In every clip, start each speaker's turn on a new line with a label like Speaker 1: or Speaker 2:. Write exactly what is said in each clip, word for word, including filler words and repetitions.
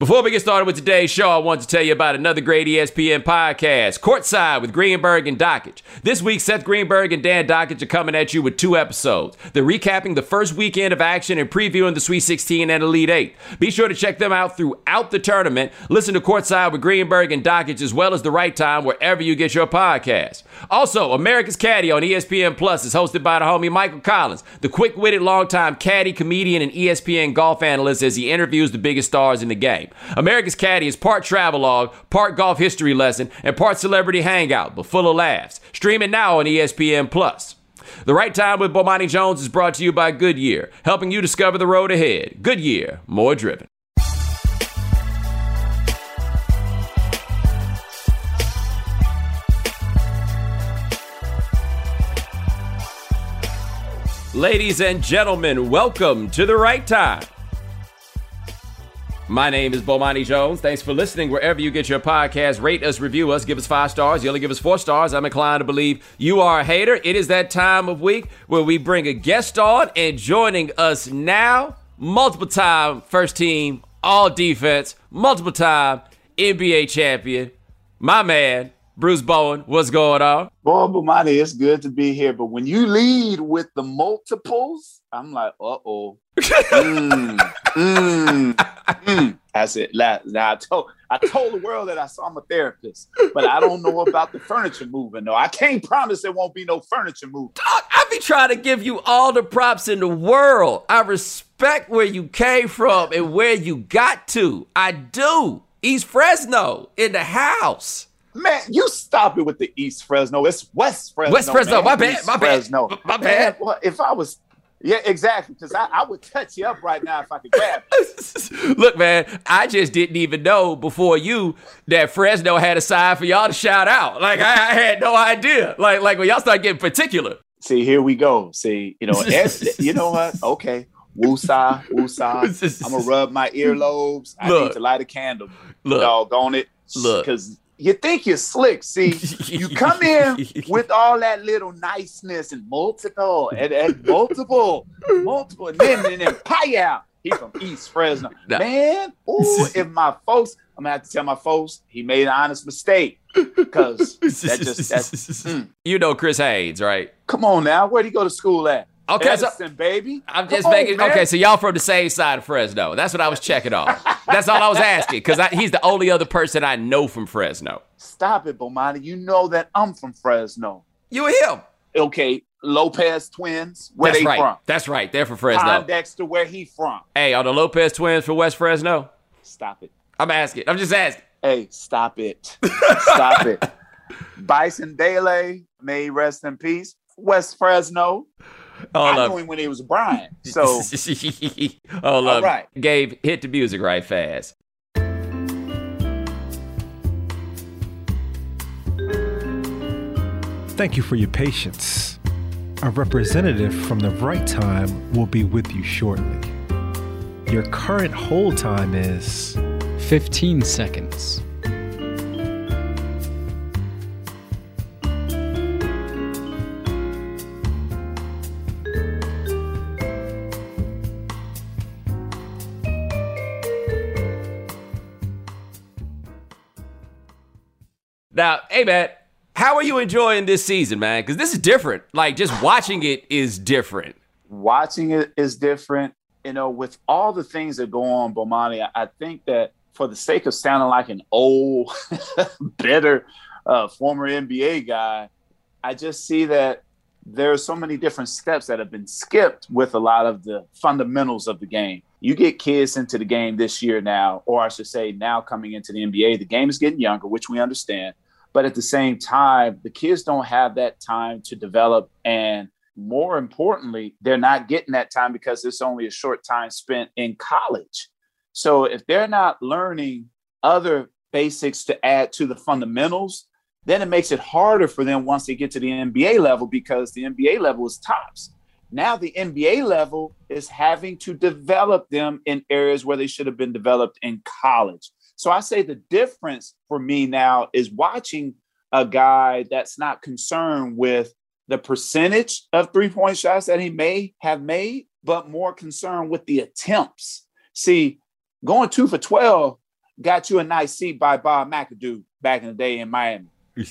Speaker 1: Before we get started with today's show, I want to tell you about another great E S P N podcast, Courtside with Greenberg and Dockage. This week, Seth Greenberg and Dan Dockage are coming at you with two episodes. They're recapping the first weekend of action and previewing the Sweet sixteen and Elite Eight. Be sure to check them out throughout the tournament. Listen to Courtside with Greenberg and Dockage as well as The Right Time wherever you get your podcast. Also, America's Caddy on E S P N Plus is hosted by the homie Michael Collins, the quick-witted longtime caddy, comedian, and E S P N golf analyst as he interviews the biggest stars in the game. America's Caddy is part travelogue, part golf history lesson, and part celebrity hangout, but full of laughs. Stream it now on E S P N Plus. The Right Time with Bomani Jones is brought to you by Goodyear, helping you discover the road ahead. Goodyear, more driven. Ladies and gentlemen, welcome to The Right Time. My name is Bomani Jones. Thanks for listening wherever you get your podcast. Rate us, review us, give us five stars. You only give us four stars. I'm inclined to believe you are a hater. It is that time of week where we bring a guest on, and joining us now, multiple time first team, all defense, multiple time N B A champion, my man, Bruce Bowen. What's going on?
Speaker 2: Boy, Bomani, it's good to be here. But when you lead with the multiples, I'm like, uh-oh. mm, mm, mm. That's it. Now, I told I told the world that I saw my therapist, but I don't know about the furniture moving. No, I can't promise there won't be no furniture moving.
Speaker 1: Dog, I be trying to give you all the props in the world. I respect where you came from and where you got to. I do. East Fresno in the house.
Speaker 2: Man, you stop it with the East Fresno. It's West Fresno.
Speaker 1: West Fresno.
Speaker 2: Man.
Speaker 1: My bad.
Speaker 2: East
Speaker 1: my
Speaker 2: Fresno.
Speaker 1: bad. My bad.
Speaker 2: Man, well, if I was, yeah, exactly. Because I, I would touch you up right now if I could grab you.
Speaker 1: Look, man, I just didn't even know before you that Fresno had a sign for y'all to shout out. Like I, I had no idea. Like, like when y'all start getting particular.
Speaker 2: See, here we go. See, you know, every, you know what? Okay. Woosah, woosah. I'm gonna rub my earlobes. I
Speaker 1: Look,
Speaker 2: need to light a candle.
Speaker 1: Look,
Speaker 2: doggone it.
Speaker 1: Look,
Speaker 2: because you think you're slick. See, you come in with all that little niceness and multiple and, and multiple, multiple, and then and then Payal. He from East Fresno.
Speaker 1: Nah.
Speaker 2: Man, ooh, if my folks, I'm gonna have to tell my folks he made an honest mistake. Because that just that's mm.
Speaker 1: You know Chris Haynes, right?
Speaker 2: Come on now. Where'd he go to school at?
Speaker 1: Okay,
Speaker 2: Edison,
Speaker 1: so
Speaker 2: baby.
Speaker 1: I'm
Speaker 2: Come
Speaker 1: just
Speaker 2: on,
Speaker 1: making.
Speaker 2: man.
Speaker 1: Okay, so y'all from the same side of Fresno. That's what I was checking off. That's all I was asking, because he's the only other person I know from Fresno.
Speaker 2: Stop it, Bomani. You know that I'm from Fresno.
Speaker 1: You and him.
Speaker 2: Okay, Lopez twins. Where
Speaker 1: That's
Speaker 2: they
Speaker 1: right.
Speaker 2: from?
Speaker 1: That's right. They're from Fresno.
Speaker 2: Pond Dexter, where he from?
Speaker 1: Hey, are the Lopez twins from West Fresno?
Speaker 2: Stop it.
Speaker 1: I'm asking. I'm just asking.
Speaker 2: Hey, stop it. Stop it. Bison Dele, may he rest in peace. West Fresno.
Speaker 1: Hold
Speaker 2: I
Speaker 1: up.
Speaker 2: knew him when he was Brian. So,
Speaker 1: hold
Speaker 2: all
Speaker 1: up.
Speaker 2: right.
Speaker 1: Gabe, hit the music right fast.
Speaker 3: Thank you for your patience. A representative from The Right Time will be with you shortly. Your current hold time is
Speaker 4: fifteen seconds.
Speaker 1: Now, hey, man, how are you enjoying this season, man? Because this is different. Like, just watching it is different.
Speaker 2: watching it is different. You know, with all the things that go on, Bomani, I, I think that for the sake of sounding like an old, bitter uh, former N B A guy, I just see that there are so many different steps that have been skipped with a lot of the fundamentals of the game. You get kids into the game this year now, or I should say now coming into the N B A, the game is getting younger, which we understand. But at the same time, the kids don't have that time to develop. And more importantly, they're not getting that time because it's only a short time spent in college. So if they're not learning other basics to add to the fundamentals, then it makes it harder for them once they get to the N B A level, because the N B A level is tops. Now the N B A level is having to develop them in areas where they should have been developed in college. So I say the difference for me now is watching a guy that's not concerned with the percentage of three-point shots that he may have made, but more concerned with the attempts. See, going two for twelve got you a nice seat by Bob McAdoo back in the day in Miami.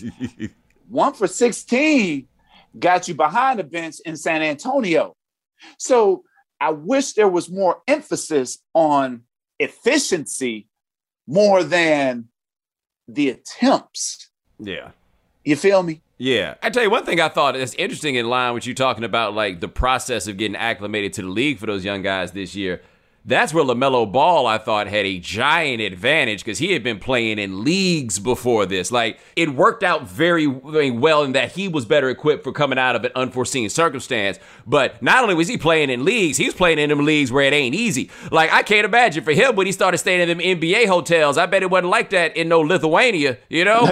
Speaker 2: One for sixteen got you behind the bench in San Antonio. So I wish there was more emphasis on efficiency more than the attempts.
Speaker 1: Yeah.
Speaker 2: You feel me?
Speaker 1: Yeah. I tell you one thing I thought that's interesting in line with you talking about, like, the process of getting acclimated to the league for those young guys this year. That's where LaMelo Ball, I thought, had a giant advantage because he had been playing in leagues before this. Like, it worked out very, very well in that he was better equipped for coming out of an unforeseen circumstance. But not only was he playing in leagues, he was playing in them leagues where it ain't easy. Like, I can't imagine for him when he started staying in them N B A hotels. I bet it wasn't like that in no Lithuania, you know?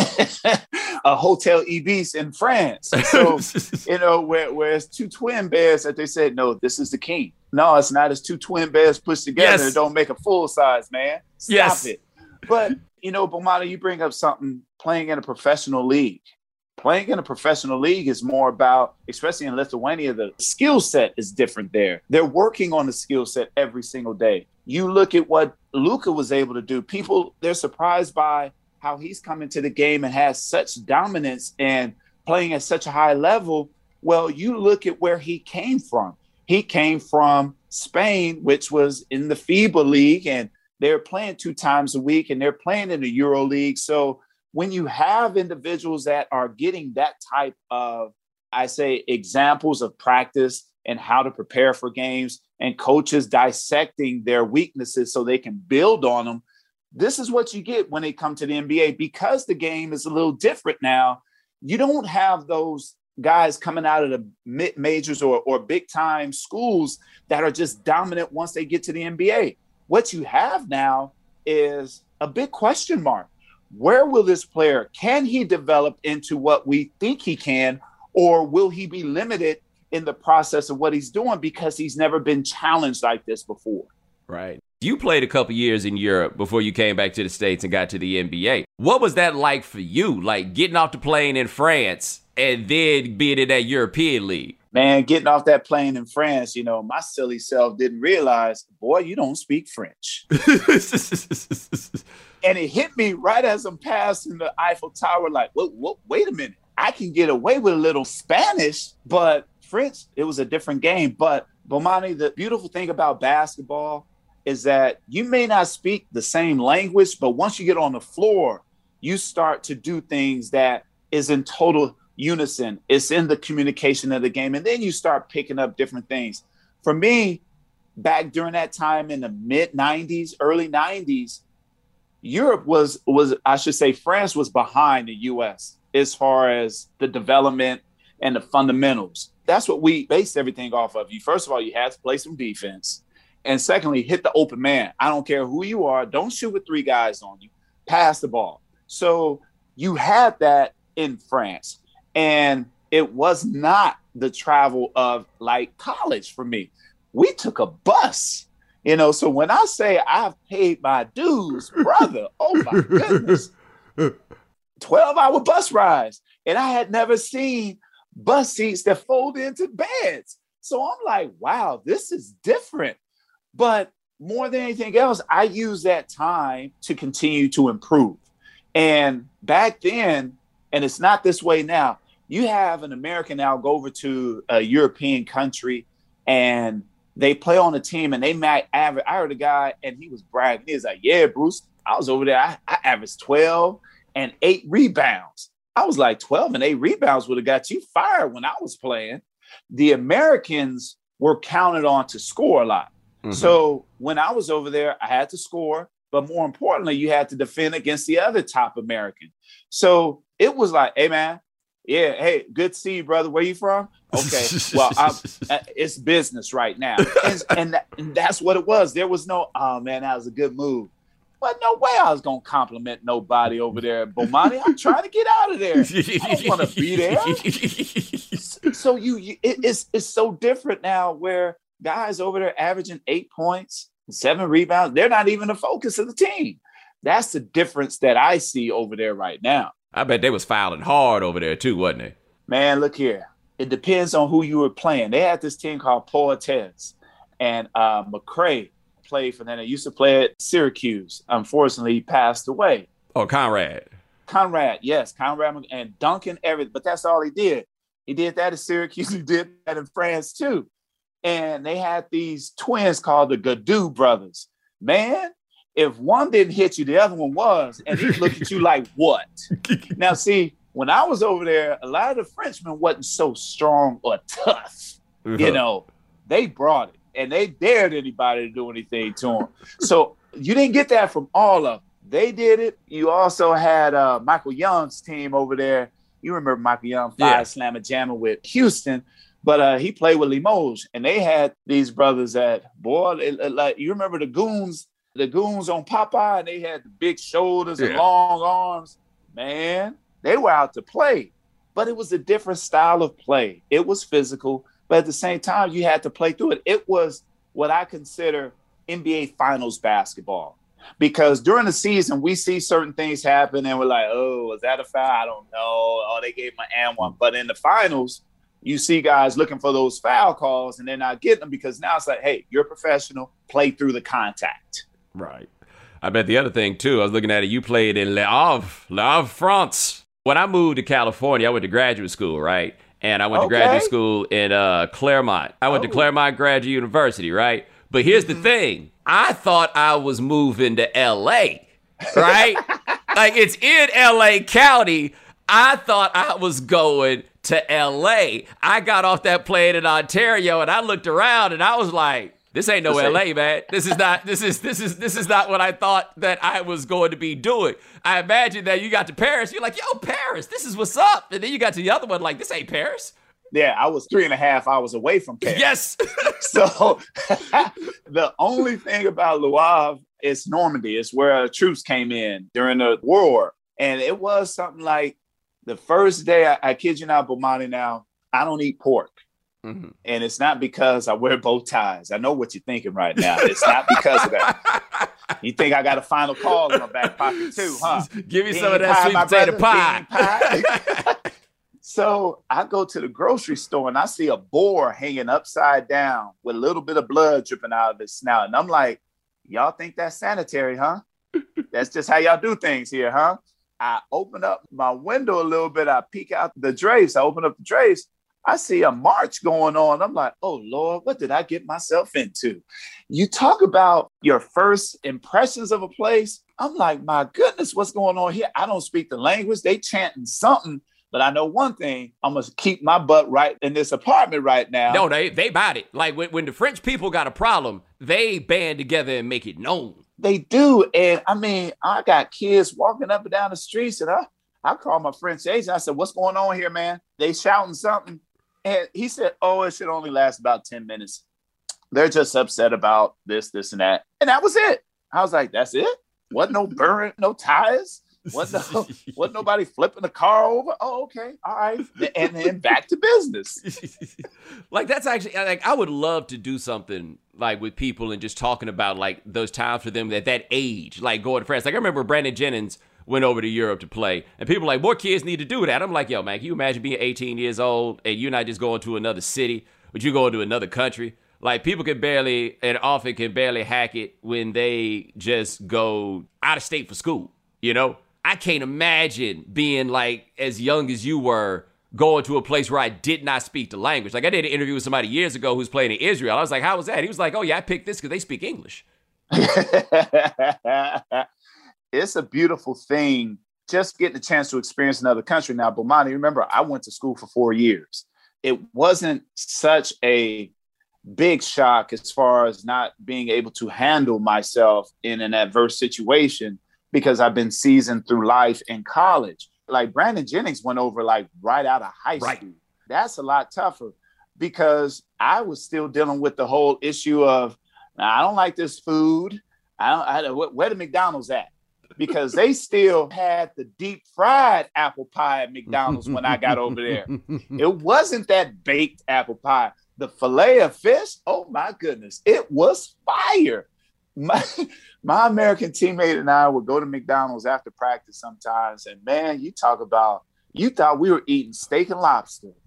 Speaker 2: A Hotel Ibis in France. So, you know, where, where it's two twin beds that they said, no, this is the king. No, it's not. It's two twin beds pushed together.
Speaker 1: Yes.
Speaker 2: It don't make a full size, man. Stop
Speaker 1: Yes.
Speaker 2: it. But, you know, Bomani, you bring up something, playing in a professional league. Playing in a professional league is more about, especially in Lithuania, the skill set is different there. They're working on the skill set every single day. You look at what Luka was able to do. People, they're surprised by how he's come into the game and has such dominance and playing at such a high level. Well, you look at where he came from. He came from Spain, which was in the FIBA League, and they're playing two times a week, and they're playing in the Euro League. So when you have individuals that are getting that type of, I say, examples of practice and how to prepare for games, and coaches dissecting their weaknesses so they can build on them, this is what you get when they come to the N B A. Because the game is a little different now, you don't have those guys coming out of the mid majors or, or big time schools that are just dominant once they get to the N B A. What you have now is a big question mark. Where will this player, can he develop into what we think he can, or will he be limited in the process of what he's doing because he's never been challenged like this before?
Speaker 1: Right. You played a couple years in Europe before you came back to the States and got to the N B A. What was that like for you? Like getting off the plane in France and then being in that European league?
Speaker 2: Man, getting off that plane in France, you know, my silly self didn't realize, boy, you don't speak French. And it hit me right as I'm passing the Eiffel Tower, like, whoa, whoa, wait a minute. I can get away with a little Spanish, but French, it was a different game. But Bomani, the beautiful thing about basketball is that you may not speak the same language, but once you get on the floor, you start to do things that is in total unison. It's in the communication of the game. And then you start picking up different things. For me, back during that time in the mid nineties, early nineties, Europe was, was I should say, France was behind the U S as far as the development and the fundamentals. That's what we based everything off of. You, first of all, you had to play some defense. And secondly, hit the open man. I don't care who you are. Don't shoot with three guys on you. Pass the ball. So you had that in France. And it was not the travel of like college for me. We took a bus, you know. So when I say I've paid my dues, brother, oh my goodness, twelve hour bus rides. And I had never seen bus seats that fold into beds. So I'm like, wow, this is different. But more than anything else, I use that time to continue to improve. And back then, and it's not this way now, you have an American now go over to a European country and they play on a team and they might average. I heard a guy and he was bragging. He was like, yeah, Bruce, I was over there. I, I averaged twelve and eight rebounds. I was like, twelve and eight rebounds would have got you fired when I was playing. The Americans were counted on to score a lot. Mm-hmm. So when I was over there, I had to score, but more importantly, you had to defend against the other top American. So it was like, hey, man, yeah, hey, good to see you, brother. Where you from? Okay, well, I'm, it's business right now. And, and, that, and that's what it was. There was no, oh, man, that was a good move. But no way I was going to compliment nobody over there at Bomani. I'm trying to get out of there. I don't want to be there. So you, you it, it's it's so different now where guys over there averaging eight points, seven rebounds, they're not even the focus of the team. That's the difference that I see over there right now.
Speaker 1: I bet they was fouling hard over there too, wasn't they?
Speaker 2: Man, look here. It depends on who you were playing. They had this team called Poetes and uh, McRae. played for them. He used to play at Syracuse. Unfortunately, he passed away.
Speaker 1: Oh, Conrad.
Speaker 2: Conrad, yes, Conrad and Duncan, everything. But that's all he did. He did that at Syracuse. He did that in France too. And they had these twins called the Gadou brothers. Man, if one didn't hit you, the other one was. And he looked at you like, what? Now, see, when I was over there, a lot of the Frenchmen wasn't so strong or tough. Uh-huh. You know, they brought it. And they dared anybody to do anything to them. So you didn't get that from all of them. They did it. You also had uh, Michael Young's team over there. You remember Michael Young, five yeah. slammer jammer with Houston, but uh, he played with Limoges, and they had these brothers that, boy, it, it, like you remember the goons, the goons on Popeye, and they had the big shoulders yeah. and long arms. Man, they were out to play, but it was a different style of play. It was physical, but at the same time, you had to play through it. It was what I consider N B A Finals basketball. Because during the season, we see certain things happen and we're like, oh, was that a foul? I don't know. Oh, they gave my and one. But in the finals, you see guys looking for those foul calls and they're not getting them because now it's like, hey, you're a professional. Play through the contact.
Speaker 1: Right. I bet the other thing, too, I was looking at it, you played in Le Havre, Le Havre, France. When I moved to California, I went to graduate school, right? And I went okay. to graduate school in uh, Claremont. I went oh. to Claremont Graduate University, right? But here's the thing. I thought I was moving to L A, right? Like, it's in L A County. I thought I was going to L A. I got off that plane in Ontario, and I looked around, and I was like, this ain't no L A, man. This is not, this is, this is, this is not what I thought that I was going to be doing. I imagine that you got to Paris. You're like, yo, Paris, this is what's up. And then you got to the other one, like, this ain't Paris.
Speaker 2: Yeah, I was three and a half hours away from Paris.
Speaker 1: Yes.
Speaker 2: So the only thing about Le Havre is Normandy. It's where troops came in during the war. And it was something like the first day, I, I kid you not, Bomani, now, I don't eat pork. Mm-hmm. And it's not because I wear bow ties. I know what you're thinking right now. It's not because of that. You think I got a final call in my back pocket too, huh?
Speaker 1: Give me Bean some of that sweet potato pie.
Speaker 2: pie. So I go to the grocery store and I see a boar hanging upside down with a little bit of blood dripping out of his snout. And I'm like, y'all think that's sanitary, huh? That's just how y'all do things here, huh? I open up my window a little bit. I peek out the drapes. I open up the drapes. I see a march going on. I'm like, oh, Lord, what did I get myself into? You talk about your first impressions of a place. I'm like, my goodness, what's going on here? I don't speak the language. They chanting something. But I know one thing, I'm going to keep my butt right in this apartment right now.
Speaker 1: No, they they bought it. Like when, when the French people got a problem, they band together and make it known.
Speaker 2: They do. And I mean, I got kids walking up and down the streets and I, I called my French agent. I said, what's going on here, man? They shouting something. And he said, oh, it should only last about ten minutes. They're just upset about this, this, and that. And that was it. I was like, that's it? Wasn't no burn, no tires? Wasn't, no, wasn't nobody flipping the car over? Oh, okay. All right. And then back to business.
Speaker 1: Like, that's actually, like, I would love to do something like with people and just talking about like those times for them at that age, like going to France. Like I remember Brandon Jennings went over to Europe to play, and people were like, more kids need to do that. I'm like, yo, man, can you imagine being eighteen years old and you're not just going to another city, but you're going to another country? Like, people can barely, and often can barely hack it when they just go out of state for school, you know? I can't imagine being like as young as you were, going to a place where I did not speak the language. Like I did an interview with somebody years ago who's playing in Israel. I was like, how was that? He was like, oh yeah, I picked this because they speak English.
Speaker 2: It's a beautiful thing just getting a chance to experience another country. Now, Bomani, remember, I went to school for four years. It wasn't such a big shock as far as not being able to handle myself in an adverse situation because I've been seasoned through life in college. Like Brandon Jennings went over like right out of high
Speaker 1: right.
Speaker 2: school. That's a lot tougher because I was still dealing with the whole issue of, I don't like this food. I don't, I, where the McDonald's at? Because they still had the deep fried apple pie at McDonald's when I got over there. It wasn't that baked apple pie. The filet of fish, oh my goodness, it was fire. My, my American teammate and I would go to McDonald's after practice sometimes. And man, you talk about, you thought we were eating steak and lobster.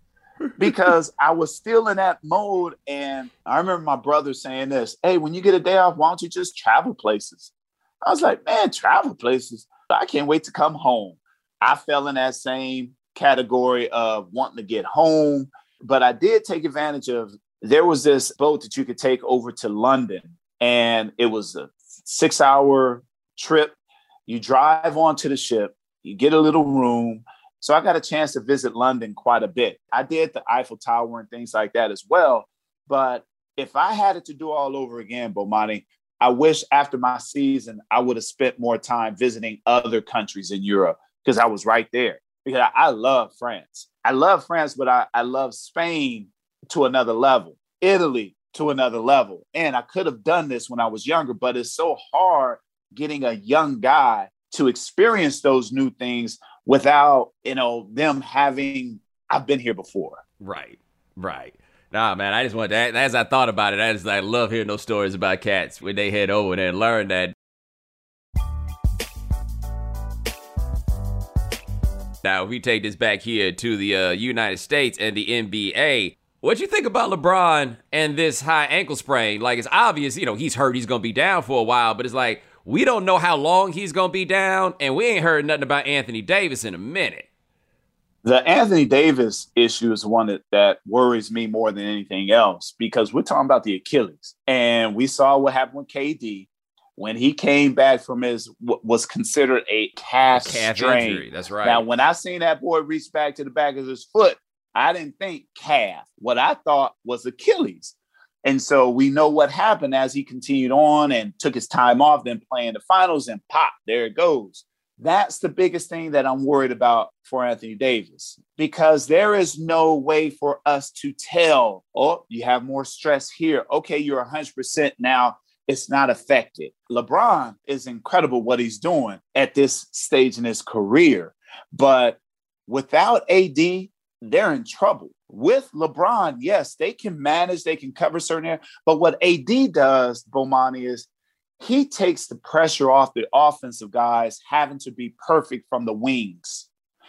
Speaker 2: because I was still in that mode. And I remember my brother saying this, hey, when you get a day off, why don't you just travel places? I was like, man, travel places. I can't wait to come home. I fell in that same category of wanting to get home, but I did take advantage of, there was this boat that you could take over to London, and it was a six hour trip. You drive onto the ship, you get a little room. So I got a chance to visit London quite a bit. I did the Eiffel Tower and things like that as well. But if I had it to do all over again, Bomani, I wish after my season, I would have spent more time visiting other countries in Europe because I was right there. Because I, I love France. I love France, but I, I love Spain to another level, Italy to another level. And I could have done this when I was younger, but it's so hard getting a young guy to experience those new things without, you know, them having, I've been here before.
Speaker 1: Right, right. Nah, man, I just want that. As I thought about it, I just I love hearing those stories about cats when they head over there and learn that. Now, if we take this back here to the uh, United States and the N B A, what you think about LeBron and this high ankle sprain? Like, it's obvious, you know, he's hurt, he's going to be down for a while, but it's like, we don't know how long he's going to be down, and we ain't heard nothing about Anthony Davis in a minute.
Speaker 2: The Anthony Davis issue is one that, that worries me more than anything else, because we're talking about the Achilles. And we saw what happened with K D when he came back from his, what was considered a calf,
Speaker 1: calf
Speaker 2: strain.
Speaker 1: Injury. That's right.
Speaker 2: Now, when I seen that boy reach back to the back of his foot, I didn't think calf. What I thought was Achilles. And so we know what happened as he continued on and took his time off, then playing the finals, and pop, there it goes. That's the biggest thing that I'm worried about for Anthony Davis, because there is no way for us to tell, oh, you have more stress here. Okay, you're one hundred percent now. It's not affected. LeBron is incredible what he's doing at this stage in his career. But without A D, they're in trouble. With LeBron, yes, they can manage, they can cover certain areas. But what A D does, Bomani, is he takes the pressure off the offensive guys having to be perfect from the wings.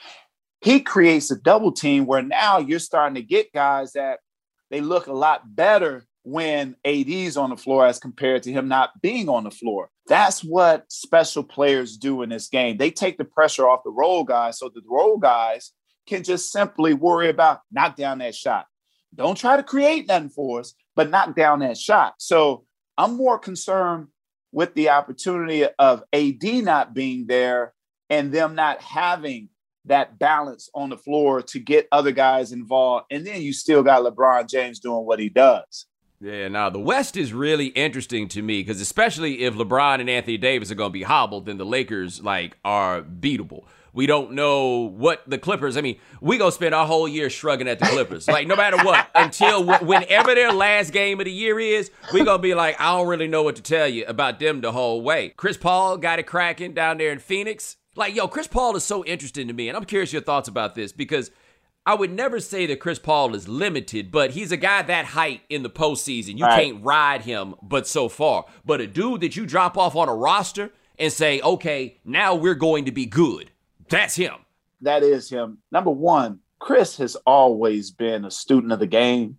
Speaker 2: He creates a double team where now you're starting to get guys that they look a lot better when A D's on the floor as compared to him not being on the floor. That's what special players do in this game. They take the pressure off the role guys so that the role guys can just simply worry about knock down that shot. Don't try to create nothing for us, but knock down that shot. So I'm more concerned with the opportunity of A D not being there and them not having that balance on the floor to get other guys involved. And then you still got LeBron James doing what he does.
Speaker 1: Yeah, now the West is really interesting to me because especially if LeBron and Anthony Davis are going to be hobbled, then the Lakers like are beatable. We don't know what the Clippers, I mean, we going to spend our whole year shrugging at the Clippers. Like, no matter what, until w- whenever their last game of the year is, we going to be like, I don't really know what to tell you about them the whole way. Chris Paul got it cracking down there in Phoenix. Like, yo, Chris Paul is so interesting to me, and I'm curious your thoughts about this because I would never say that Chris Paul is limited, but he's a guy that height in the postseason. You
Speaker 2: right.
Speaker 1: can't ride him but so far. But a dude that you drop off on a roster and say, okay, now we're going to be good. That's him.
Speaker 2: That is him. Number one, Chris has always been a student of the game.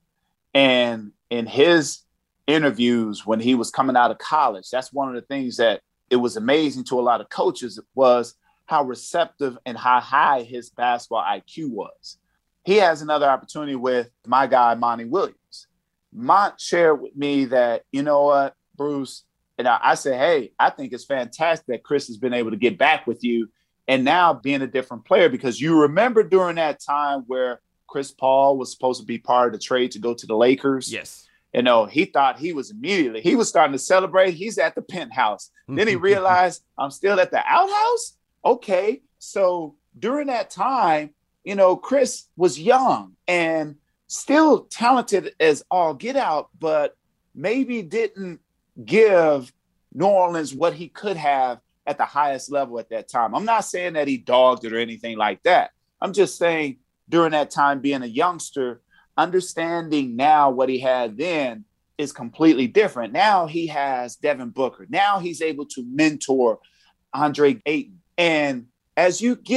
Speaker 2: And in his interviews when he was coming out of college, that's one of the things that it was amazing to a lot of coaches was how receptive and how high his basketball I Q was. He has another opportunity with my guy, Monty Williams. Mont shared with me that, you know what, Bruce, and I, I said, hey, I think it's fantastic that Chris has been able to get back with you and now being a different player, because you remember during that time where Chris Paul was supposed to be part of the trade to go to the Lakers.
Speaker 1: Yes.
Speaker 2: You know, he thought he was immediately, he was starting to celebrate. He's at the penthouse. Then he realized I'm still at the outhouse. Okay. So during that time, you know, Chris was young and still talented as all get out, but maybe didn't give New Orleans what he could have at the highest level at that time. I'm not saying that he dogged it or anything like that. I'm just saying during that time being a youngster, understanding now what he had then is completely different. Now he has Devin Booker. Now he's able to mentor Andre Ayton. And as you get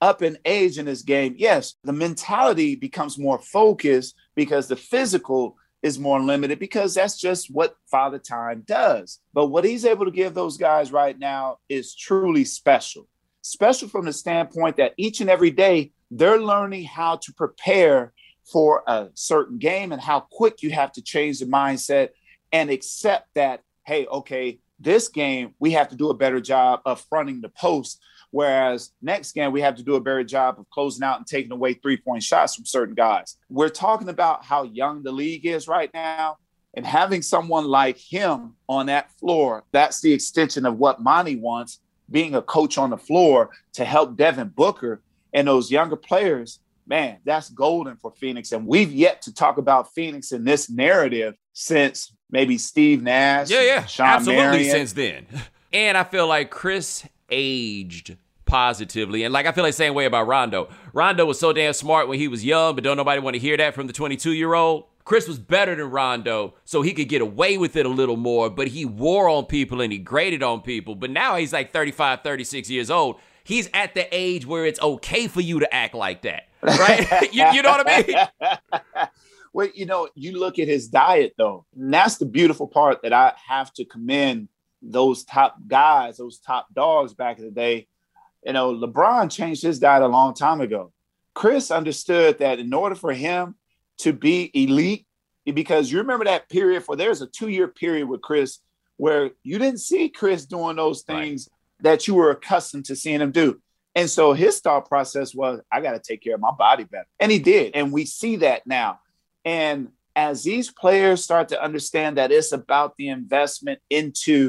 Speaker 2: up in age in this game, yes, the mentality becomes more focused because the physical is more limited because that's just what Father Time does. But what he's able to give those guys right now is truly special. Special from the standpoint that each and every day they're learning how to prepare for a certain game and how quick you have to change the mindset and accept that, hey, okay, this game, we have to do a better job of fronting the post. Whereas next game, we have to do a better job of closing out and taking away three-point shots from certain guys. We're talking about how young the league is right now, and having someone like him on that floor, that's the extension of what Monty wants, being a coach on the floor to help Devin Booker and those younger players. Man, that's golden for Phoenix. And we've yet to talk about Phoenix in this narrative since maybe Steve Nash.
Speaker 1: Yeah, yeah,
Speaker 2: Sean
Speaker 1: absolutely
Speaker 2: Marion.
Speaker 1: Since then. And I feel like Chris aged positively. And like I feel like the same way about Rondo. Rondo was so damn smart when he was young, but don't nobody want to hear that from the twenty-two-year-old. Chris was better than Rondo, so he could get away with it a little more, but he wore on people and he graded on people. But now he's like thirty-five, thirty-six years old. He's at the age where it's okay for you to act like that, right? you, you know what I mean?
Speaker 2: Well, you know, you look at his diet, though, and that's the beautiful part that I have to commend those top guys, those top dogs back in the day. You know, LeBron changed his diet a long time ago. Chris understood that in order for him to be elite, because you remember that period for there's a two-year period with Chris where you didn't see Chris doing those things right. that you were accustomed to seeing him do. And so his thought process was, I got to take care of my body better. And he did. And we see that now. And as these players start to understand that it's about the investment into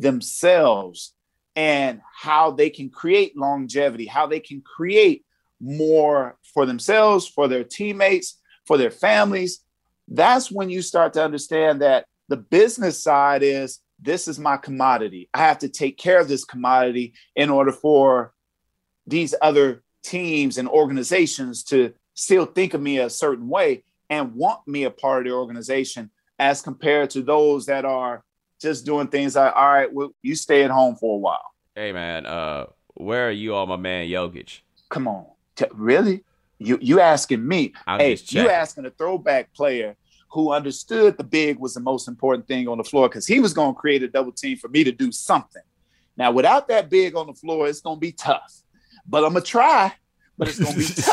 Speaker 2: themselves and how they can create longevity, how they can create more for themselves, for their teammates, for their families, that's when you start to understand that the business side is, this is my commodity. I have to take care of this commodity in order for these other teams and organizations to still think of me a certain way and want me a part of the organization, as compared to those that are just doing things like, all right, well, you stay at home for a while.
Speaker 1: Hey, man, uh, where are you on my man Jokic?
Speaker 2: Come on. T- really? You you asking me?
Speaker 1: I'm
Speaker 2: hey,
Speaker 1: just
Speaker 2: you asking a throwback player who understood the big was the most important thing on the floor, because he was going to create a double team for me to do something. Now, without that big on the floor, it's going to be tough. But I'm going to try, but it's going to be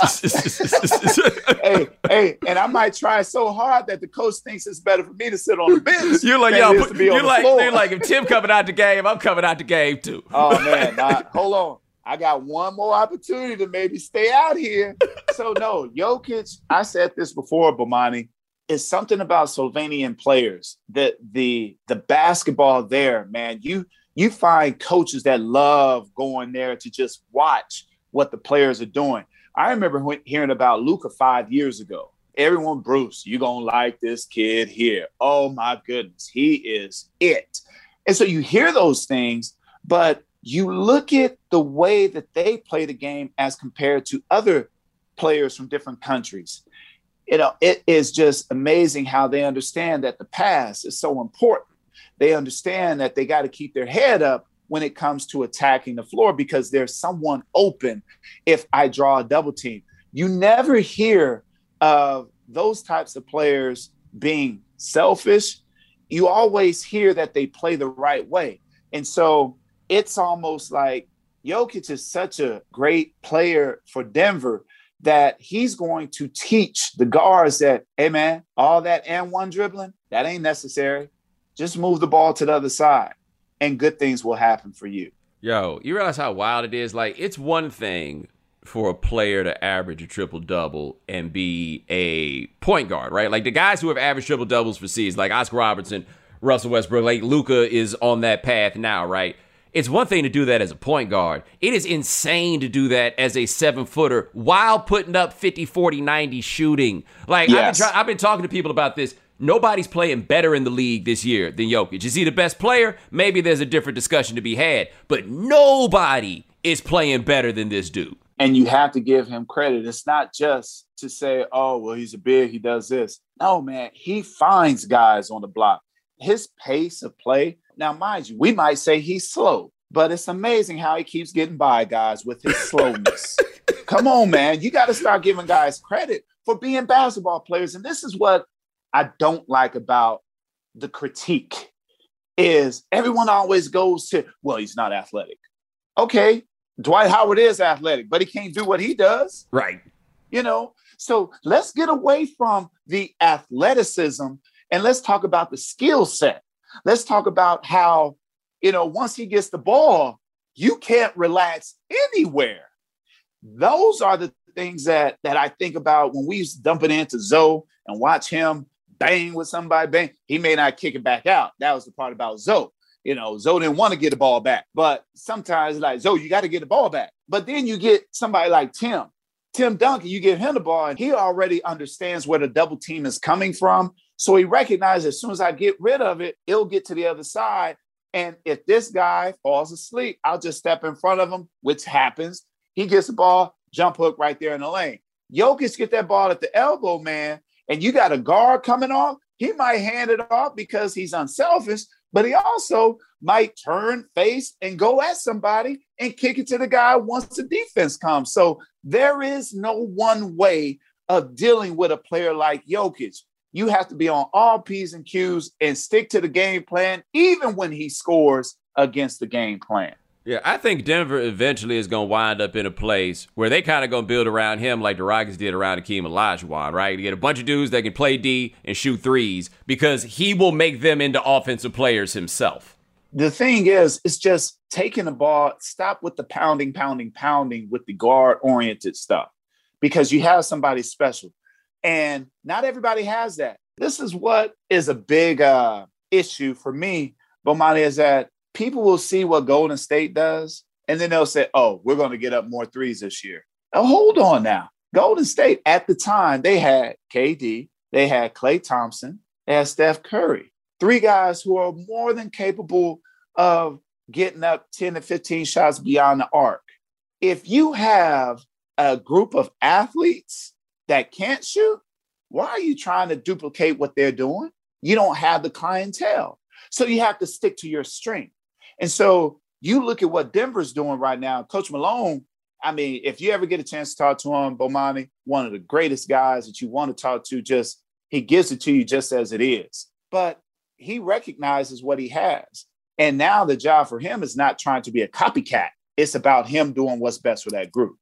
Speaker 2: tough. hey, hey, and I might try so hard that the coach thinks it's better for me to sit on the bench.
Speaker 1: You're like, yo, put, you're like, you're like, if Tim coming out the game, I'm coming out the game too.
Speaker 2: Oh, man. Nah, hold on. I got one more opportunity to maybe stay out here. So, no, Jokic, I said this before, Bomani, is something about Slovenian players, that the the basketball there, man, you you find coaches that love going there to just watch what the players are doing. I remember hearing about Luka five years ago. Everyone, Bruce, you're going to like this kid here. Oh, my goodness, he is it. And so you hear those things, but you look at the way that they play the game as compared to other players from different countries. You know, it is just amazing how they understand that the pass is so important. They understand that they got to keep their head up when it comes to attacking the floor, because there's someone open if I draw a double team. You never hear of those types of players being selfish. You always hear that they play the right way. And so it's almost like Jokic is such a great player for Denver that he's going to teach the guards that, hey, man, all that and one dribbling, that ain't necessary. Just move the ball to the other side and good things will happen for you.
Speaker 1: Yo, you realize how wild it is? Like, it's one thing for a player to average a triple-double and be a point guard, right? Like, the guys who have averaged triple-doubles for seasons, like Oscar Robertson, Russell Westbrook, like Luka is on that path now, right? It's one thing to do that as a point guard. It is insane to do that as a seven-footer while putting up fifty, forty, ninety shooting. Like, yes. I've, been try- I've been talking to people about this. Nobody's playing better in the league this year than Jokic. Is he the best player? Maybe there's a different discussion to be had. But nobody is playing better than this dude.
Speaker 2: And you have to give him credit. It's not just to say, oh, well, he's a big, he does this. No, man, he finds guys on the block. His pace of play, now, mind you, we might say he's slow, but it's amazing how he keeps getting by guys with his slowness. Come on, man. You got to start giving guys credit for being basketball players. And this is what I don't like about the critique is everyone always goes to, well, he's not athletic. Okay, Dwight Howard is athletic, but he can't do what he does.
Speaker 1: Right.
Speaker 2: You know, so let's get away from the athleticism and let's talk about the skill set. Let's talk about how, you know, once he gets the ball, you can't relax anywhere. Those are the things that that I think about when we used to dump it into Zoe and watch him bang with somebody, bang. He may not kick it back out. That was the part about Zoe. You know, Zoe didn't want to get the ball back. But sometimes like, Zoe, you got to get the ball back. But then you get somebody like Tim. Tim Duncan, you give him the ball, and he already understands where the double team is coming from. So he recognizes as soon as I get rid of it, it'll get to the other side. And if this guy falls asleep, I'll just step in front of him, which happens. He gets the ball, jump hook right there in the lane. Jokic get that ball at the elbow, man, and you got a guard coming off. He might hand it off because he's unselfish, but he also might turn, face, and go at somebody and kick it to the guy once the defense comes. So there is no one way of dealing with a player like Jokic. You have to be on all P's and Q's and stick to the game plan, even when he scores against the game plan.
Speaker 1: Yeah, I think Denver eventually is going to wind up in a place where they kind of going to build around him like the Rockets did around Hakeem Olajuwon, right? You get a bunch of dudes that can play D and shoot threes because he will make them into offensive players himself.
Speaker 2: The thing is, it's just taking the ball, stop with the pounding, pounding, pounding with the guard-oriented stuff because you have somebody special. And not everybody has that. This is what is a big uh, issue for me, Bomani, is that people will see what Golden State does, and then they'll say, oh, we're going to get up more threes this year. Now, hold on now. Golden State, at the time, they had K D, they had Klay Thompson, they had Steph Curry. Three guys who are more than capable of getting up ten to fifteen shots beyond the arc. If you have a group of athletes that can't shoot, why are you trying to duplicate what they're doing? You don't have the clientele. So you have to stick to your strength. And so you look at what Denver's doing right now. Coach Malone, I mean, if you ever get a chance to talk to him, Bomani, one of the greatest guys that you want to talk to, just he gives it to you just as it is. But he recognizes what he has. And now the job for him is not trying to be a copycat. It's about him doing what's best for that group.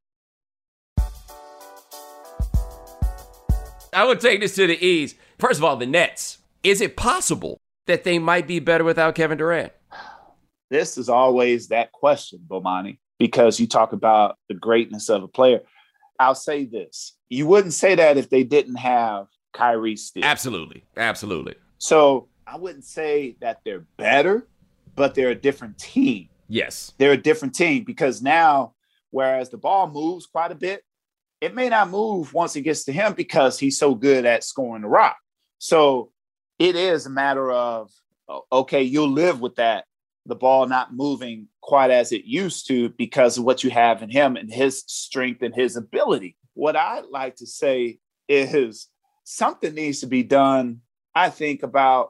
Speaker 1: I would take this to the East. First of all, the Nets. Is it possible that they might be better without Kevin Durant?
Speaker 2: This is always that question, Bomani, because you talk about the greatness of a player. I'll say this. You wouldn't say that if they didn't have Kyrie still.
Speaker 1: Absolutely. Absolutely.
Speaker 2: So I wouldn't say that they're better, but they're a different team.
Speaker 1: Yes.
Speaker 2: They're a different team because now, whereas the ball moves quite a bit, it may not move once it gets to him because he's so good at scoring the rock. So it is a matter of, okay, you'll live with that, the ball not moving quite as it used to because of what you have in him and his strength and his ability. What I'd like to say is something needs to be done, I think, about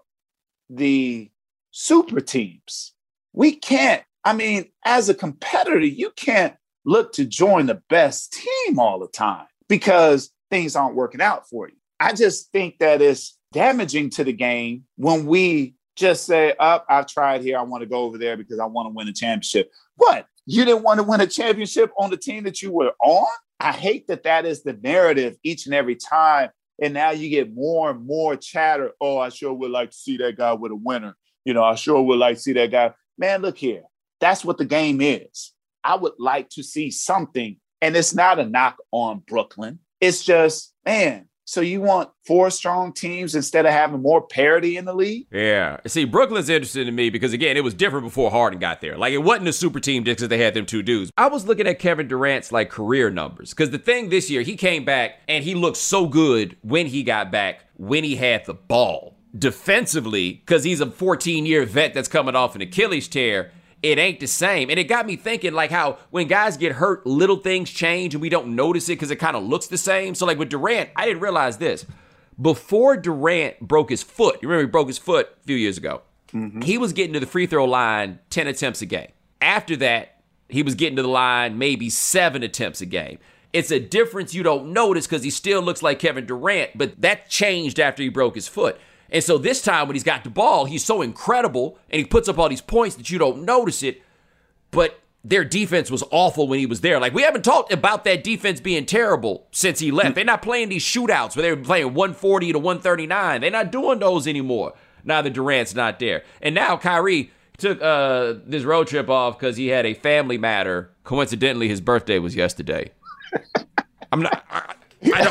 Speaker 2: the super teams. We can't, I mean, as a competitor, you can't look to join the best team all the time because things aren't working out for you. I just think that it's damaging to the game when we just say, up, oh, I've tried here. I want to go over there because I want to win a championship. What? You didn't want to win a championship on the team that you were on? I hate that that is the narrative each and every time. And now you get more and more chatter. Oh, I sure would like to see that guy with a winner. You know, I sure would like to see that guy. Man, look here. That's what the game is. I would like to see something. And it's not a knock on Brooklyn. It's just, man, so you want four strong teams instead of having more parity in the league?
Speaker 1: Yeah. See, Brooklyn's interesting to me because, again, it was different before Harden got there. Like, it wasn't a super team just because they had them two dudes. I was looking at Kevin Durant's, like, career numbers because the thing this year, he came back and he looked so good when he got back, when he had the ball. Defensively, because he's a fourteen-year vet that's coming off an Achilles tear, it ain't the same. And it got me thinking, like, how when guys get hurt, little things change and we don't notice it because it kind of looks the same. So, like, with Durant, I didn't realize this. Before Durant broke his foot, you remember he broke his foot a few years ago, mm-hmm. he was getting to the free throw line ten attempts a game. After that, he was getting to the line maybe seven attempts a game. It's a difference you don't notice because he still looks like Kevin Durant, but that changed after he broke his foot. And so this time when he's got the ball, he's so incredible and he puts up all these points that you don't notice it. But their defense was awful when he was there. Like, we haven't talked about that defense being terrible since he left. They're not playing these shootouts where they're playing one forty to one thirty-nine. They're not doing those anymore now that Durant's not there. And now Kyrie took uh, this road trip off because he had a family matter. Coincidentally, his birthday was yesterday. I'm not. I, I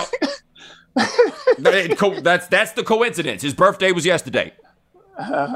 Speaker 1: don't. That's that's the coincidence. His birthday was yesterday. Uh,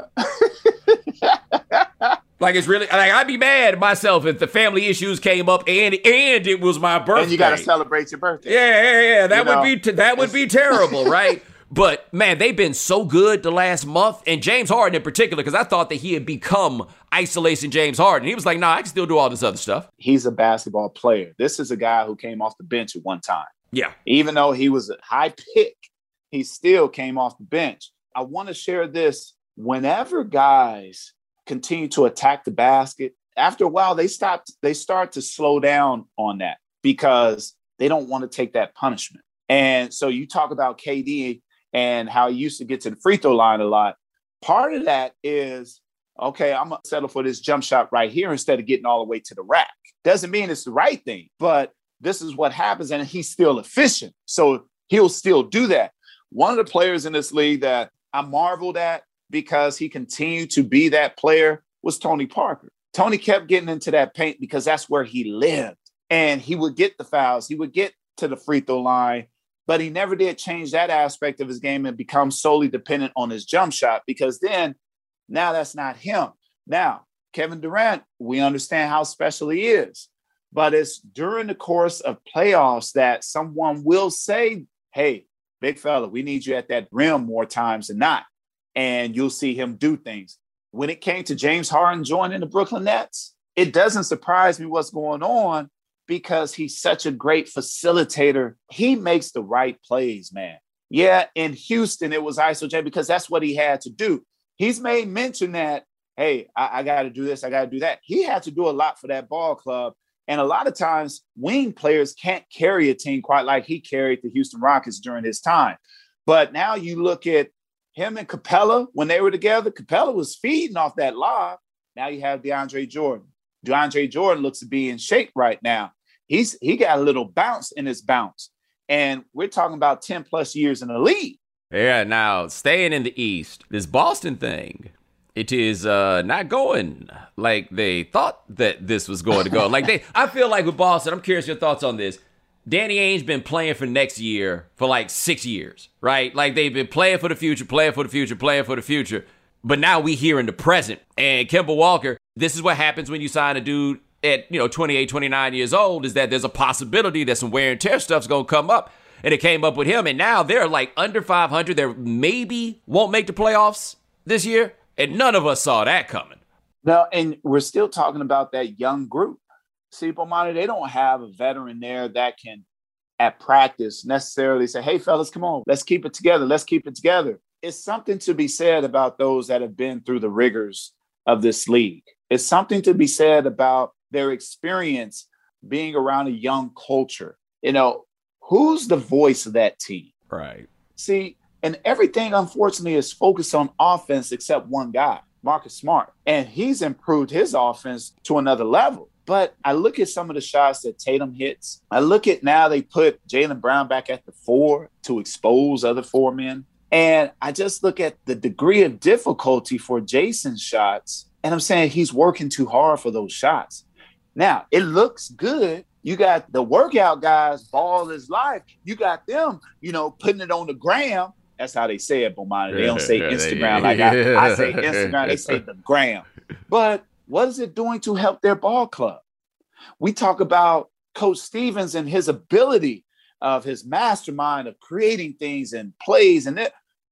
Speaker 1: like it's really like I'd be mad at myself if the family issues came up and and it was my birthday.
Speaker 2: And you got to celebrate your birthday.
Speaker 1: Yeah, yeah, yeah. That
Speaker 2: you
Speaker 1: would
Speaker 2: know?
Speaker 1: be t- that would be terrible, right? But man, they've been so good the last month, and James Harden in particular, because I thought that he had become isolation James Harden. He was like, "Nah, I can still do all this other stuff."
Speaker 2: He's a basketball player. This is a guy who came off the bench at one time.
Speaker 1: Yeah,
Speaker 2: even though he was a high pick, he still came off the bench. I want to share this. Whenever guys continue to attack the basket, after a while they stop. They start to slow down on that because they don't want to take that punishment. And so you talk about K D and how he used to get to the free throw line a lot. Part of that is, okay, I'm going to settle for this jump shot right here instead of getting all the way to the rack. Doesn't mean it's the right thing, but this is what happens, and he's still efficient. So he'll still do that. One of the players in this league that I marveled at because he continued to be that player was Tony Parker. Tony kept getting into that paint because that's where he lived, and he would get the fouls. He would get to the free throw line, but he never did change that aspect of his game and become solely dependent on his jump shot because then now that's not him. Now, Kevin Durant, we understand how special he is, but it's during the course of playoffs that someone will say, hey, big fella, we need you at that rim more times than not. And you'll see him do things. When it came to James Harden joining the Brooklyn Nets, it doesn't surprise me what's going on because he's such a great facilitator. He makes the right plays, man. Yeah, in Houston, it was I S O J because that's what he had to do. He's made mention that, hey, I, I got to do this, I got to do that. He had to do a lot for that ball club. And a lot of times, wing players can't carry a team quite like he carried the Houston Rockets during his time. But now you look at him and Capella, when they were together, Capella was feeding off that lob. Now you have DeAndre Jordan. DeAndre Jordan looks to be in shape right now. He's he got a little bounce in his bounce. And we're talking about ten plus years in the league.
Speaker 1: Yeah, now staying in the East, this Boston thing, it is uh, not going like they thought that this was going to go. Like they, I feel like with Boston, I'm curious your thoughts on this. Danny Ainge's been playing for next year for like six years, right? Like they've been playing for the future, playing for the future, playing for the future. But now we here in the present. And Kemba Walker, this is what happens when you sign a dude at, you know, twenty-eight, twenty-nine years old, is that there's a possibility that some wear and tear stuff's going to come up. And it came up with him. And now they're like under five hundred. They maybe won't make the playoffs this year. And none of us saw that coming.
Speaker 2: No, and we're still talking about that young group. See, Bomani, they don't have a veteran there that can, at practice, necessarily say, hey, fellas, come on, let's keep it together. Let's keep it together. It's something to be said about those that have been through the rigors of this league. It's something to be said about their experience being around a young culture. You know, who's the voice of that team?
Speaker 1: Right.
Speaker 2: See, and everything, unfortunately, is focused on offense except one guy, Marcus Smart. And he's improved his offense to another level. But I look at some of the shots that Tatum hits. I look at now they put Jaylen Brown back at the four to expose other four men. And I just look at the degree of difficulty for Jason's shots. And I'm saying he's working too hard for those shots. Now, it looks good. You got the workout guys, ball is life. You got them, you know, putting it on the gram. That's how they say it, Bomani. They don't say Instagram like I, I say Instagram. They say the gram. But what is it doing to help their ball club? We talk about Coach Stevens and his ability of his mastermind of creating things and plays. And it,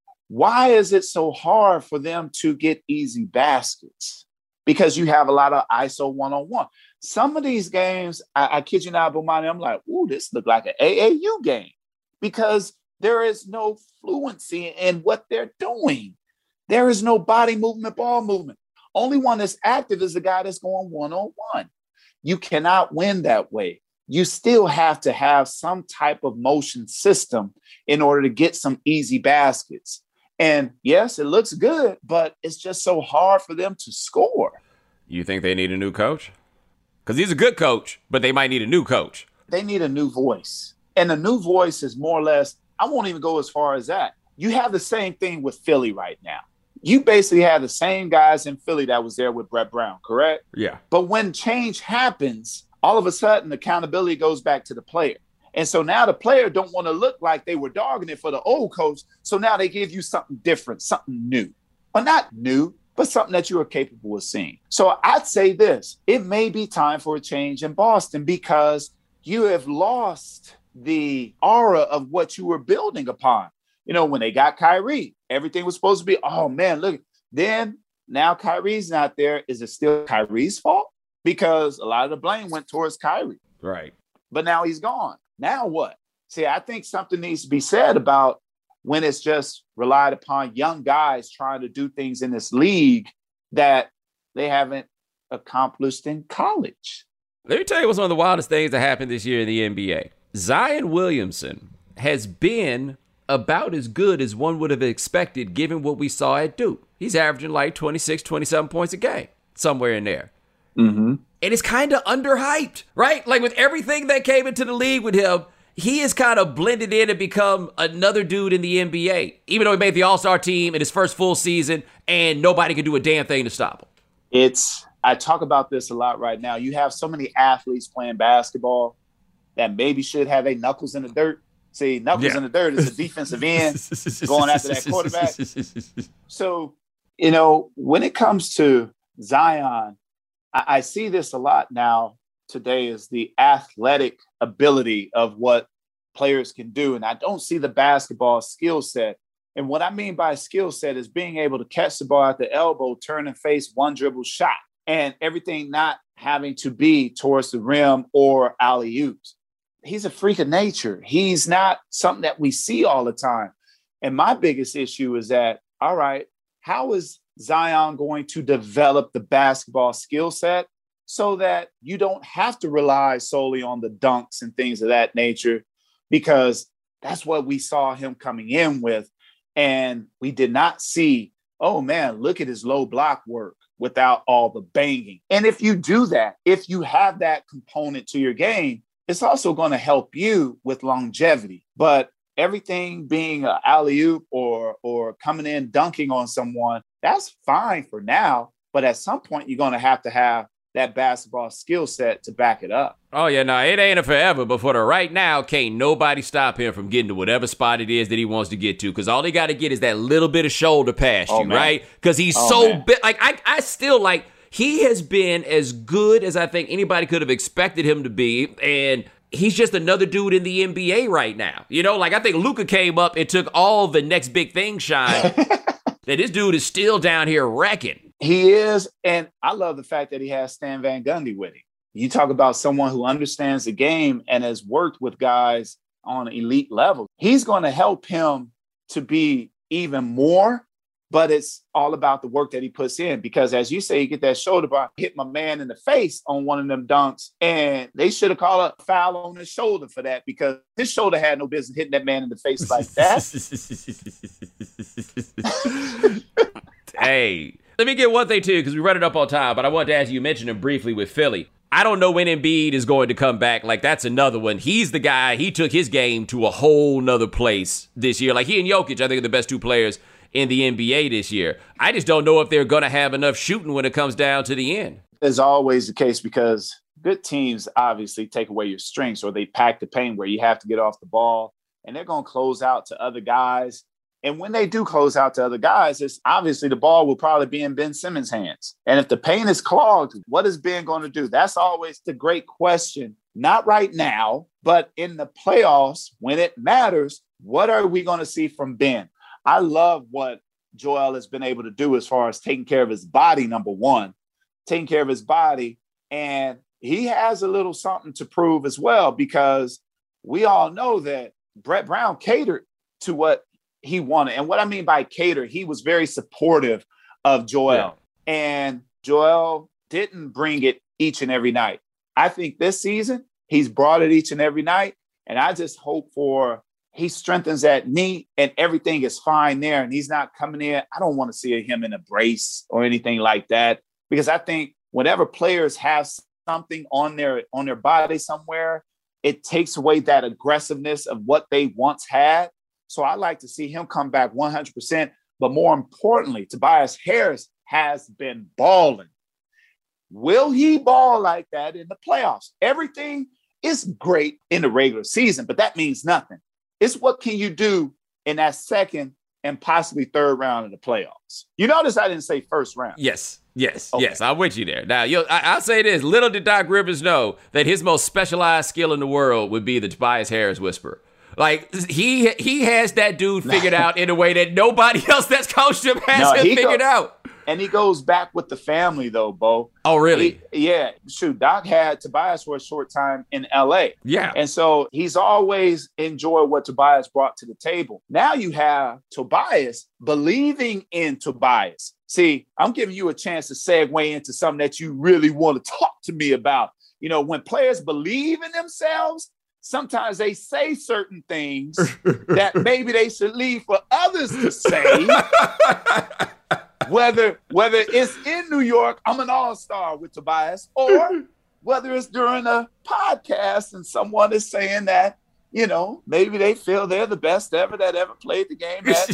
Speaker 2: why is it so hard for them to get easy baskets? Because you have a lot of I S O one-on-one. Some of these games, I, I kid you not, Bomani, I'm like, ooh, this look like an A A U game because there is no fluency in what they're doing. There is no body movement, ball movement. Only one that's active is the guy that's going one-on-one. You cannot win that way. you still have to have some type of motion system in order to get some easy baskets. And yes, it looks good, but it's just so hard for them to score.
Speaker 1: You think they need a new coach? Because he's a good coach, but they might need a new coach.
Speaker 2: They need a new voice. And a new voice is more or less, I won't even go as far as that. You have the same thing with Philly right now. You basically have the same guys in Philly that was there with Brett Brown, correct?
Speaker 1: Yeah.
Speaker 2: But when change happens, all of a sudden accountability goes back to the player. And so now the player don't want to look like they were dogging it for the old coach. So now they give you something different, something new. Or not new, but something that you are capable of seeing. So I'd say this, it may be time for a change in Boston because you have lost the aura of what you were building upon. You know, when they got Kyrie, everything was supposed to be, oh man, look, then now Kyrie's not there. Is it still Kyrie's fault? Because a lot of the blame went towards Kyrie.
Speaker 1: Right.
Speaker 2: But now he's gone. Now what? See, I think something needs to be said about when it's just relied upon young guys trying to do things in this league that they haven't accomplished in college.
Speaker 1: Let me tell you what's one of the wildest things that happened this year in the N B A. Zion Williamson has been about as good as one would have expected given what we saw at Duke. He's averaging like twenty-six, twenty-seven points a game, somewhere in there.
Speaker 2: Mm-hmm.
Speaker 1: And it's kind of underhyped, right? Like with everything that came into the league with him, he has kind of blended in and become another dude in the N B A, even though he made the All-Star team in his first full season and nobody could do a damn thing to stop him.
Speaker 2: It's, I talk about this a lot right now. You have so many athletes playing basketball that maybe should have their knuckles in the dirt. See, knuckles
Speaker 1: yeah.
Speaker 2: in the dirt is a defensive end going after that quarterback. So, you know, when it comes to Zion, I, I see this a lot now today is the athletic ability of what players can do. And I don't see the basketball skill set. And what I mean by skill set is being able to catch the ball at the elbow, turn and face one dribble shot, and everything not having to be towards the rim or alley-oops. He's a freak of nature. He's not something that we see all the time. And my biggest issue is that, all right, how is Zion going to develop the basketball skill set so that you don't have to rely solely on the dunks and things of that nature? Because that's what we saw him coming in with. And we did not see, oh man, look at his low block work without all the banging. And if you do that, if you have that component to your game, it's also going to help you with longevity. But everything being an alley-oop or or coming in dunking on someone, that's fine for now. But at some point, you're going to have to have that basketball skill set to back it up.
Speaker 1: Oh, yeah, no, it ain't a forever, but for the right now, can't nobody stop him from getting to whatever spot it is that he wants to get to, because all he got to get is that little bit of shoulder past
Speaker 2: oh,
Speaker 1: you,
Speaker 2: man.
Speaker 1: right? Because he's
Speaker 2: oh,
Speaker 1: so
Speaker 2: man.
Speaker 1: big. Like, I, I still, like, he has been as good as I think anybody could have expected him to be, and he's just another dude in the N B A right now. You know, like, I think Luka came up and took all the next big thing shine, that this dude is still down here wrecking.
Speaker 2: He is, and I love the fact that he has Stan Van Gundy with him. You talk about someone who understands the game and has worked with guys on an elite level. He's going to help him to be even more, but it's all about the work that he puts in. Because as you say, you get that shoulder bar, hit my man in the face on one of them dunks, and they should have called a foul on his shoulder for that, because his shoulder had no business hitting that man in the face like that.
Speaker 1: Hey, let me get one thing too, because we run it up on time, but I wanted to ask you, you mentioned him briefly with Philly. I don't know when Embiid is going to come back. Like, that's another one. He's the guy, he took his game to a whole nother place this year. Like, he and Jokic, I think, are the best two players in the N B A this year. I just don't know if they're going to have enough shooting when it comes down to the end.
Speaker 2: It's always the case, because good teams obviously take away your strengths, or they pack the paint where you have to get off the ball, and they're going to close out to other guys. And when they do close out to other guys, it's obviously the ball will probably be in Ben Simmons' hands. And if the paint is clogged, what is Ben going to do? That's always the great question. Not right now, but in the playoffs, when it matters, what are we going to see from Ben? I love what Joel has been able to do as far as taking care of his body, number one, taking care of his body. And he has a little something to prove as well, because we all know that Brett Brown catered to what he wanted. And what I mean by cater, he was very supportive of Joel. Yeah. And Joel didn't bring it each and every night. I think this season, He's brought it each and every night. And I just hope for he strengthens that knee and everything is fine there. And he's not coming in. I don't want to see him in a brace or anything like that, because I think whenever players have something on their on their body somewhere, it takes away that aggressiveness of what they once had. So I like to see him come back one hundred percent. But more importantly, Tobias Harris has been balling. Will he ball like that in the playoffs? Everything is great in the regular season, but that means nothing. It's what can you do in that second and possibly third round of the playoffs. You notice I didn't say first round.
Speaker 1: Yes, yes, okay. yes. I'm with you there. Now, you I, I'll say this. Little did Doc Rivers know that his most specialized skill in the world would be the Tobias Harris whisperer. Like, he he has that dude figured out in a way that nobody else that's coached him has no, him figured go- out.
Speaker 2: And he goes back with the family, though, Bo.
Speaker 1: Oh, really?
Speaker 2: He, yeah. Shoot, Doc had Tobias for a short time in L A.
Speaker 1: Yeah.
Speaker 2: And so he's always enjoyed what Tobias brought to the table. Now you have Tobias believing in Tobias. See, I'm giving you a chance to segue into something that you really want to talk to me about. You know, when players believe in themselves, sometimes they say certain things that maybe they should leave for others to say. Whether whether it's in New York, I'm an all-star with Tobias, or whether it's during a podcast and someone is saying that, you know, maybe they feel they're the best ever that ever played the game at,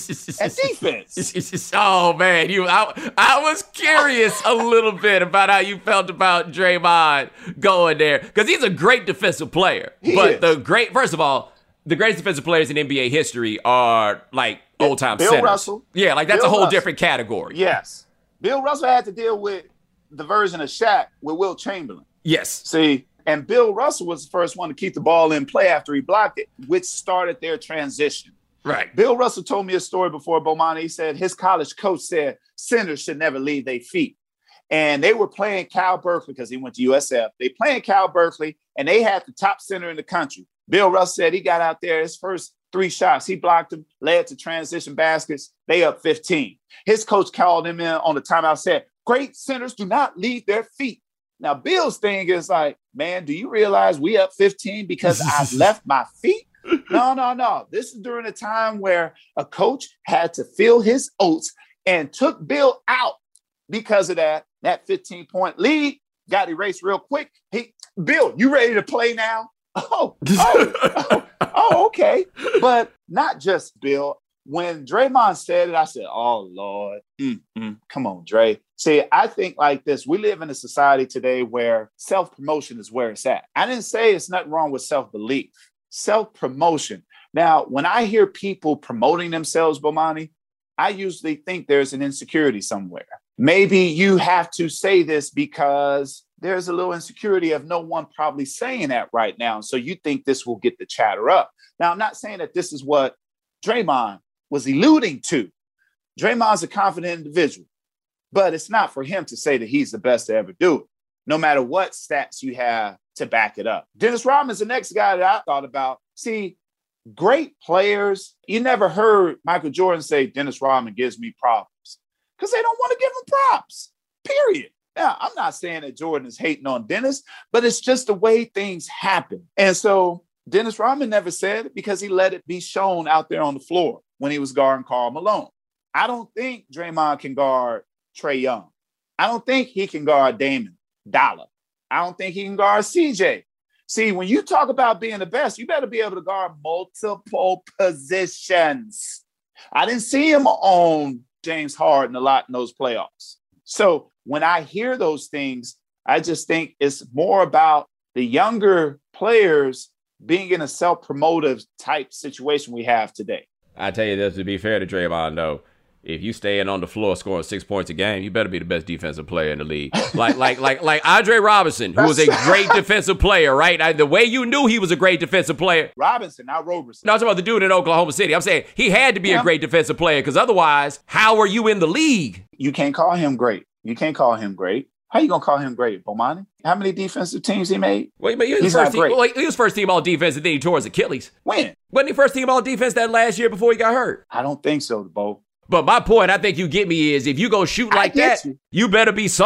Speaker 2: at defense.
Speaker 1: Oh, man, you, I, I was curious a little bit about how you felt about Draymond going there, because he's a great defensive player.
Speaker 2: He
Speaker 1: but
Speaker 2: is.
Speaker 1: the great, first of all, the greatest defensive players in N B A history are like old time
Speaker 2: Bill
Speaker 1: centers.
Speaker 2: Russell.
Speaker 1: Yeah, like that's
Speaker 2: Bill
Speaker 1: a whole
Speaker 2: Russell.
Speaker 1: different category.
Speaker 2: Yes. Bill Russell had to deal with the version of Shaq with Wilt Chamberlain.
Speaker 1: Yes.
Speaker 2: See, and Bill Russell was the first one to keep the ball in play after he blocked it, which started their transition.
Speaker 1: Right.
Speaker 2: Bill Russell told me a story before, Bomani. He said his college coach said centers should never leave their feet. And they were playing Cal Berkeley because he went to U S F. They playing Cal Berkeley, and they had the top center in the country. Bill Russell said he got out there, his first three shots, he blocked them, led to transition baskets. They up fifteen. His coach called him in on the timeout, said, great centers do not leave their feet. Now, Bill's thing is like, man, do you realize we up fifteen because I left my feet? No, no, no. This is during a time where a coach had to fill his oats and took Bill out because of that. That fifteen-point lead got erased real quick. He, Bill, you ready to play now? Oh, oh, oh, oh, okay. But not just Bill. When Draymond said it, I said, oh, Lord, mm-mm. Come on, Dre. See, I think like this. We live in a society today where self-promotion is where it's at. I didn't say it's nothing wrong with self-belief. Self-promotion. Now, when I hear people promoting themselves, Bomani, I usually think there's an insecurity somewhere. Maybe you have to say this because there's a little insecurity of no one probably saying that right now. So you think this will get the chatter up. Now, I'm not saying that this is what Draymond was alluding to. Draymond's a confident individual, but it's not for him to say that he's the best to ever do it, no matter what stats you have to back it up. Dennis Rodman's the next guy that I thought about. See, great players, you never heard Michael Jordan say, Dennis Rodman gives me problems, because they don't want to give him props, period. Now, I'm not saying that Jordan is hating on Dennis, but it's just the way things happen. And so Dennis Rodman never said it because he let it be shown out there on the floor when he was guarding Karl Malone. I don't think Draymond can guard Trae Young. I don't think he can guard Damon Dollar. I don't think he can guard C J. See, when you talk about being the best, you better be able to guard multiple positions. I didn't see him on James Harden a lot in those playoffs. So when I hear those things, I just think it's more about the younger players being in a self-promotive type situation we have today.
Speaker 1: I tell you this, to be fair to Draymond, though, if you staying on the floor scoring six points a game, you better be the best defensive player in the league. Like like like like Andre Robinson, who was a great defensive player, right? I, the way you knew he was a great defensive player.
Speaker 2: Robinson, not Roberson.
Speaker 1: No, I'm talking about the dude in Oklahoma City. I'm saying he had to be
Speaker 2: yeah.
Speaker 1: a great defensive player, because otherwise, how are you in the league?
Speaker 2: You can't call him great. You can't call him great. How you gonna call him great, Bomani? How many defensive teams he made?
Speaker 1: Well, he, was
Speaker 2: He's
Speaker 1: first
Speaker 2: not
Speaker 1: team,
Speaker 2: great.
Speaker 1: well, he was first team all defense, and then he tore his Achilles.
Speaker 2: When?
Speaker 1: Wasn't he first team all defense that last year before he got hurt?
Speaker 2: I don't think so, Bo.
Speaker 1: But my point, I think you get me, is if you go shoot like that, you. you better be something.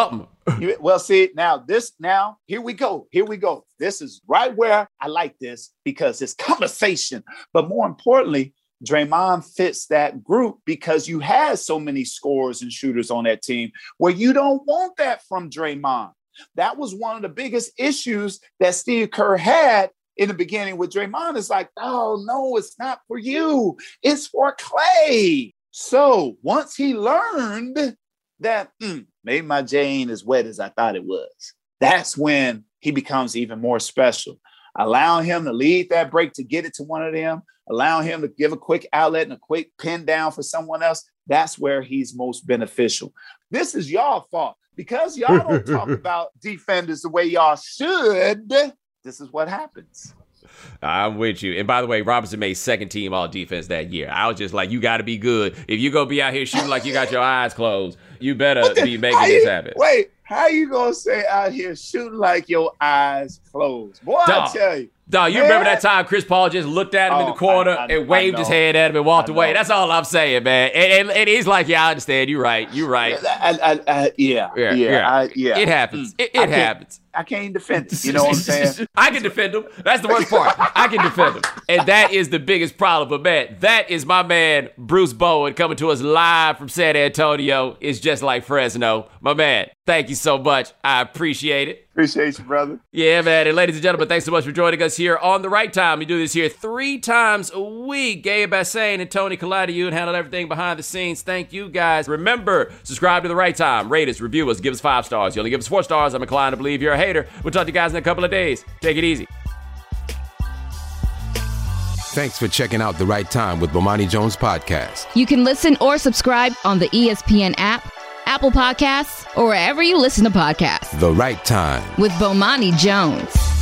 Speaker 2: You, well, see, now this, now, here we go. Here we go. This is right where I like this because it's conversation. But more importantly, Draymond fits that group because you had so many scorers and shooters on that team where you don't want that from Draymond. That was one of the biggest issues that Steve Kerr had in the beginning with Draymond. It's like, oh, no, it's not for you. It's for Klay. So once he learned that mm, maybe my J ain't as wet as I thought it was, that's when he becomes even more special. Allowing him to lead that break to get it to one of them, allowing him to give a quick outlet and a quick pin down for someone else, that's where he's most beneficial. This is y'all fault. Because y'all don't talk about defenders the way y'all should, this is what happens.
Speaker 1: I'm with you. And by the way, Robinson made second team all defense that year. I was just like, you got to be good. If you go be out here shooting like you got your eyes closed, you better the, be making this
Speaker 2: you,
Speaker 1: happen.
Speaker 2: Wait, how you going to say out here shooting like your eyes closed? Boy, Dog. I tell you.
Speaker 1: Dog, you man. remember that time Chris Paul just looked at him oh, in the corner I, I, and waved his head at him and walked away? That's all I'm saying, man. And, and, and he's like, yeah, I understand. You're right. You're right.
Speaker 2: I, I, I, yeah, yeah, yeah. I, yeah.
Speaker 1: It happens. It, it
Speaker 2: I
Speaker 1: happens.
Speaker 2: I can't defend it. You know what I'm saying?
Speaker 1: I can defend him. That's the worst part. I can defend him. And that is the biggest problem. But, man, that is my man, Bruce Bowen, coming to us live from San Antonio. It's just like Fresno. My man, thank you so much. I appreciate it.
Speaker 2: Appreciate you, brother.
Speaker 1: Yeah, man. And ladies and gentlemen, thanks so much for joining us here on The Right Time. We do this here three times a week. Gabe Bassane and Tony Colladiu and handle everything behind the scenes. Thank you, guys. Remember, subscribe to The Right Time. Rate us, review us, give us five stars. You only give us four stars, I'm inclined to believe you're a hater. We'll talk to you guys in a couple of days. Take it easy.
Speaker 5: Thanks for checking out The Right Time with Bomani Jones podcast.
Speaker 6: You can listen or subscribe on the E S P N app, Apple Podcasts, or wherever you listen to podcasts.
Speaker 5: The Right Time
Speaker 6: with Bomani Jones.